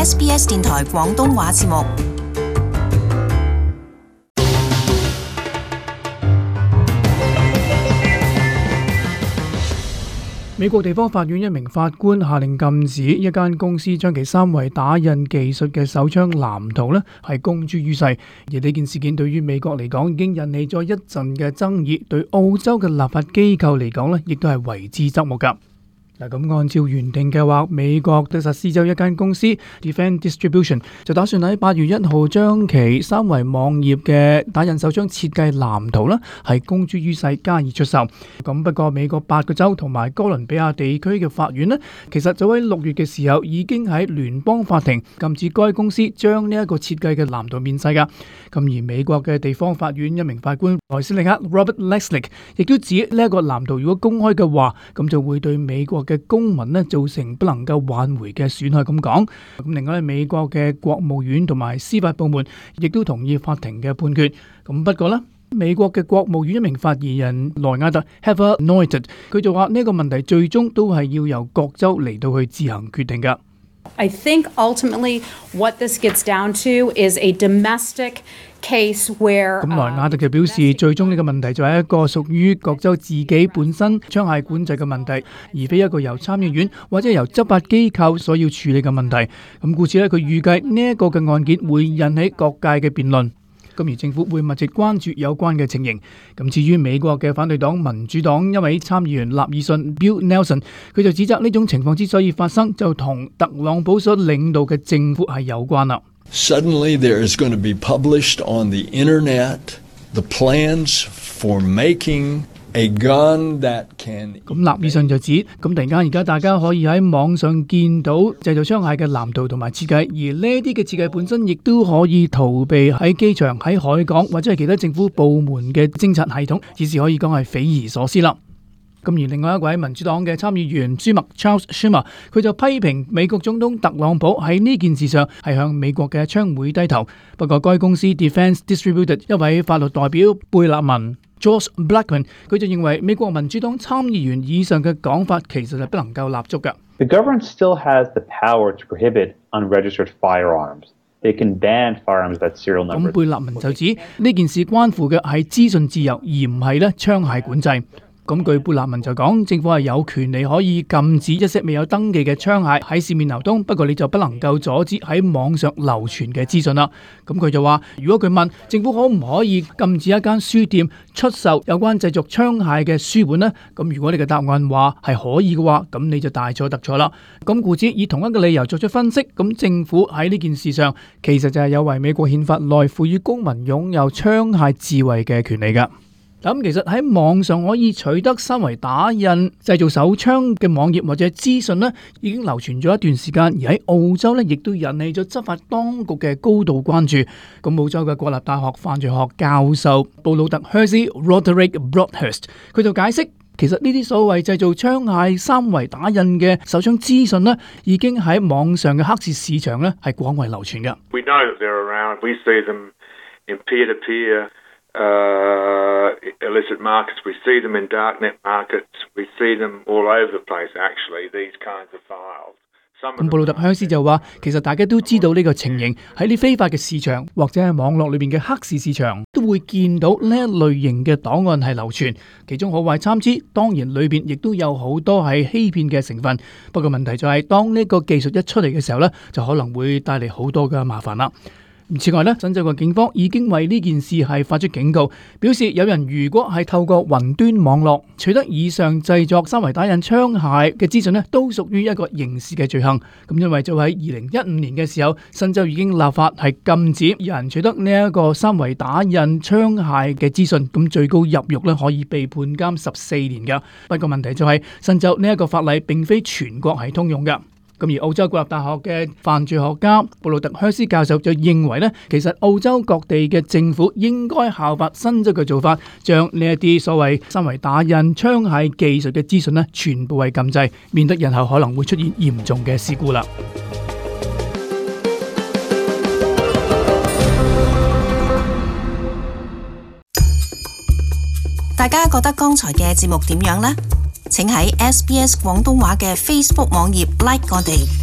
SBS 電台廣東話節目。 美國地方法院一名法官下令禁止一間公司將其三維打印技術嘅手槍藍圖呢係公諸於世，而呢件事件對於美國嚟講已經引起咗一陣嘅爭議，對澳洲嘅立法機構嚟講呢亦都係為之側目㗎。咁按照原定計劃，美國德薩斯州一間公司 Defend Distribution 就打算喺8月1號將其三維網頁嘅打印手槍設計藍圖啦，係公諸於世加以出售。咁不過美國8個州同埋哥倫比亞地區嘅法院呢，其實早喺6月嘅時候已經喺聯邦法庭禁止該公司將呢一個設計嘅藍圖面世㗎。咁而美國嘅地方法院一名法官萊斯利克 Robert Leslie 亦都指呢一個藍圖如果公開嘅話，咁就會對美國嘅公民呢造成不能夠挽回嘅損害咁講。咁另外美國嘅國務院同埋司法部門亦都同意法庭嘅判決。咁不過呢，美國嘅國務院一名發言人萊亞特 Heather Nauert 佢就話呢個問題最終都係要由各州嚟到去自行決定㗎。 I think ultimately what this gets down to is a domestic case where 咁萊亞特就表示，最終呢個問題就係一個屬於各州自己本身槍械管制嘅問題，而非一個由參議院或者由執法機構所要處理嘅問題。咁故此咧，佢預計呢一個嘅案件會引起各界嘅辯論。咁而政府會密切關注有關嘅情形。咁至於美國嘅反對黨民主黨一位參議員納爾遜 Bill Nelson， 佢就指責呢種情況之所以發生，就同特朗普所領導嘅政府係有關啦。 Suddenly there is going to be published on the internet the plans for making a gun that can 咁納爾遜就指，咁突然間而家大家可以喺網上見到製造槍械嘅藍圖同埋設計，而呢啲嘅設計本身亦都可以逃避喺機場、喺海港或者係其他政府部門嘅偵察系統，只是可以講係匪夷所思啦。咁而另外一位民主黨嘅參議員舒默 Charles Schumer， 佢就批評美國總統特朗普喺呢件事上係向美國嘅槍會低頭。不過該公司 Defense Distributed 一位法律代表貝勒文 George Blackman， 佢就認為美國民主黨參議員以上嘅講法其實係不能夠立足嘅。 The government still has the power to prohibit unregistered firearms. They can ban firearms that serial number. 咁貝勒文就指呢件事關乎嘅係資訊自由，而唔係咧槍械管制。咁據貝勒文就講，政府係有權利可以禁止一些未有登記嘅槍械喺市面流通，不過你就不能夠阻止喺網上流傳嘅資訊啦。咁佢就話，如果佢問政府可唔可以禁止一間書店出售有關製作槍械嘅書本呢？咁如果你嘅答案話係可以嘅話，咁你就大錯特錯啦。咁故此以同一個理由作出分析，咁政府喺呢件事上其實就係有違美國憲法內賦予公民擁有槍械自衛嘅權利㗎。咁其實喺網上可以取得三維打印製造手槍嘅網頁或者資訊呢，已經流傳咗一段時間，而喺澳洲呢，亦都引起咗執法當局嘅高度關注。咁澳洲嘅國立大學犯罪學教授布魯特赫斯 Roderick Broadhurst， 佢就解釋，其實呢啲所謂製造槍械三維打印嘅手槍資訊呢，已經喺網上嘅黑市市場呢係廣為流傳嘅。 We know that they're around. We see them in peer-to-peer illicit markets. We see them in darknet markets. We see them all over the place, actually, these kinds of files. 咁布魯特鄉斯就話，其實大家都知道呢個情形，喺啲非法嘅市場或者係網絡裏邊嘅黑市市場都會見到呢一類型嘅檔案係流傳，其中可謂參差，當然裏邊亦都有好多係欺騙嘅成分。不過問題就係，當呢個技術一出嚟嘅時候呢，就可能會帶嚟好多嘅麻煩啦。此外呢，新州嘅警方已經為呢件事係發出警告，表示有人如果係透過雲端網絡取得以上製作三維打印槍械嘅資訊呢，都屬於一個刑事嘅罪行。咁因為就喺2015年嘅時候，新州已經立法係禁止有人取得呢一個三維打印槍械嘅資訊，咁最高入獄呢可以被判監14年㗎。不過問題就係，新州呢一個法例並非全國係通用㗎。咁而澳洲國立大學嘅犯罪學家布魯特赫斯教授就認為呢，其實澳洲各地嘅政府應該效法新州嘅做法，將呢一啲所謂三維打印槍械技術嘅資訊呢，全部係禁制，免得日後可能會出現嚴重嘅事故啦。 大家覺得剛才嘅節目點樣呢？請喺SBS 廣東話嘅 Facebook 網頁 like 我哋。